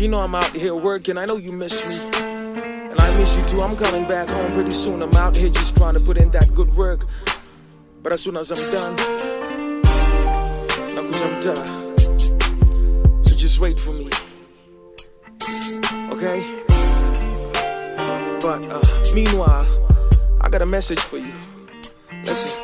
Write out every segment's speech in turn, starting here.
you know I'm out here working. I know you miss me, and I miss you too. I'm coming back home pretty soon. I'm out here just trying to put in that good work. But as soon as I'm done, nakuja, so just wait for me, okay? But meanwhile, I got a message for you. Listen.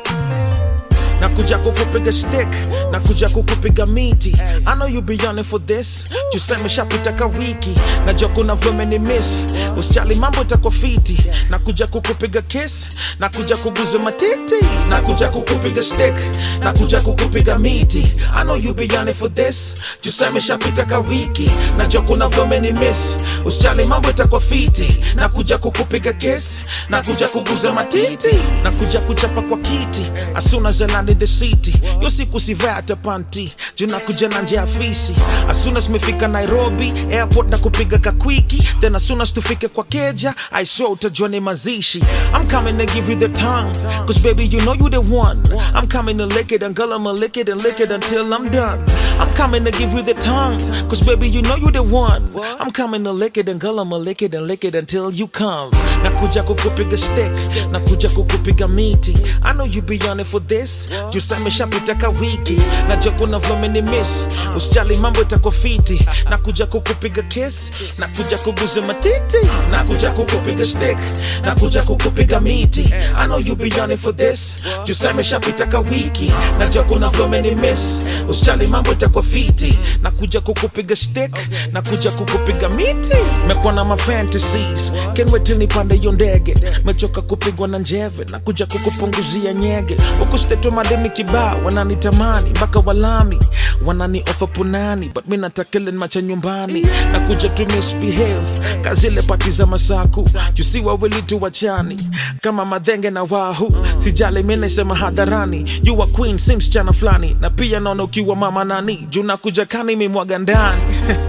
Nakuja kukupiga stick, nakuja kukupiga miti. I know you be yearning for this. Tuseme shapita ka wiki, najua kuna vile ni miss. Usijali mambo itakuwa fiti. Nakuja kukupiga kiss, nakuja kuguza matiti. Nakuja kukupiga stick, nakuja kukupiga miti. I know you be yearning for this. Tuseme shapita ka wiki, najua kuna vile ni miss. Usijali mambo itakuwa fiti. Nakuja kukupiga kiss, nakuja kuguza matiti. Nakuja kuchapa kwa kiti, as soon as I land in the city. Yo siku sivaa hata panty, juna kuja na njia fisi. As soon as mefika Nairobi airport na kupiga kakwiki. Then as soon as tufike kwa keja, I swear utajua ni mazishi. I'm coming to give you the tongue, cause baby you know you the one. I'm coming to lick it and girl I'ma lick it and lick it until I'm done. I'm coming to give you the tongue, cause baby you know you the one. I'm coming to lick it and girl I'ma lick it and lick it until you come. Nakuja kukupiga stick, nakuja kukupiga miti. I know you be yearning for this. Tuseme shapita ka wiki, najua kuna vile ni miss. Usijali mambo itakuwa fiti. Nakuja kukupiga kiss, nakuja kuguza matiti. Nakuja kukupiga stick, nakuja kukupiga miti. I know you be yearning for this. Tuseme shapita ka wiki, najua kuna vile ni miss. Usijali mambo itakuwa fiti. Nakuja kukupiga stick, nakuja kukupiga miti. Mekuwa na my fantasies, can't wait till nipande hiyo ndege. Mechoka kupigwa na njeve, nakuja kukupunguzia nyege. Ukusteto madeni kibao, wananitamani mpaka walami. Wanani offer punani, but mina takelen macha nyumbani. Nakuja to misbehave, kazile pati za masaku. You see wawili tuwachani, kama madhenge na wahu. Sijali mine sema hadharani, you are queen, si msichana flani. Na pia naona ukiwa mama nani, juu nakuja kani mimwaga ndani.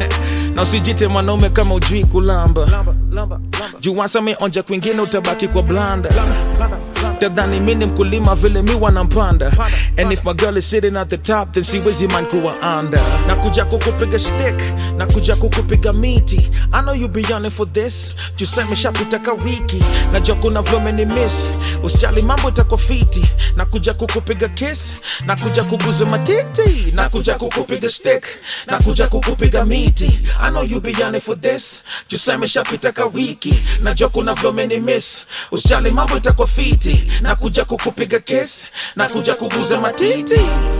Na usijite mwanaume kama ujui kulamba. Juu wansa meonja kwingine utabaki kwa blanda. Tadhani mini mkulima vile mi wanampanda. And if my girl is sitting at the top, then siwezi man kuwa under. Nakuja kukupiga stick, nakuja kukupiga miti. I know you be yearning for this. Tuseme shapita ka wiki, najua kuna vile ni miss. Usijali mambo itakuwa fiti. Nakuja kukupiga kiss, nakuja kuguza matiti. Nakuja kukupiga stick, nakuja kukupiga miti. I know you be yearning for this. Tuseme shapita ka wiki, najua kuna vile ni miss. Usijali mambo itakuwa fiti. Nakuja kukupiga kiss, nakuja kuguza matiti.